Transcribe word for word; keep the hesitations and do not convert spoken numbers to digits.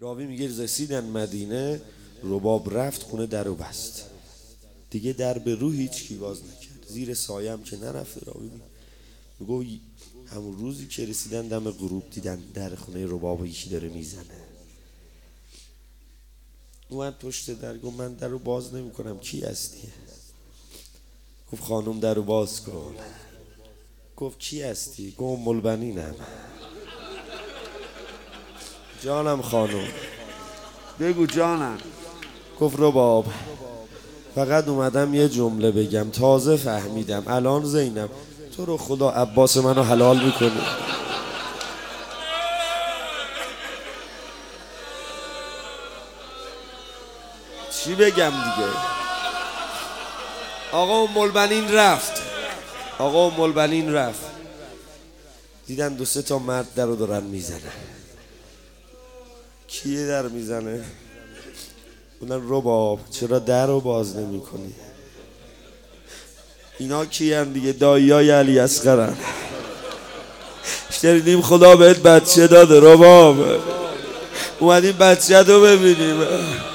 راوی میگه رسیدن مدینه، رباب رفت خونه درو بست، دیگه در به رو هیچ کی باز نکرد. زیر سایم که نرفته. راوی میگه همون روزی که رسیدن دم غروب دیدن در خونه رباب یکی داره میزنه. اومد پشت در گفت من درو باز نمی کنم، کی هستی؟ گفت خانم درو باز کن. گفت کی هستی؟ گفت ام البنینم. جانم خانم. بگو جانم. گفت رباب فقط اومدم یه جمله بگم، تازه فهمیدم الان زینب تو رو خدا عباس منو حلال میکنی. چی بگم دیگه؟ آقا ام البنین رفت. آقا ام البنین رفت دیدن دو سه تا مرد در رو دارن میزنن. کیه در میزنه؟ بودن رباب چرا در رو باز نمی کنی؟ اینا کیان دیگه؟ دایی های علی اصغرن. شنیدیم خدا بهت بچه داده رباب، اومدیم بچه رو ببینیم.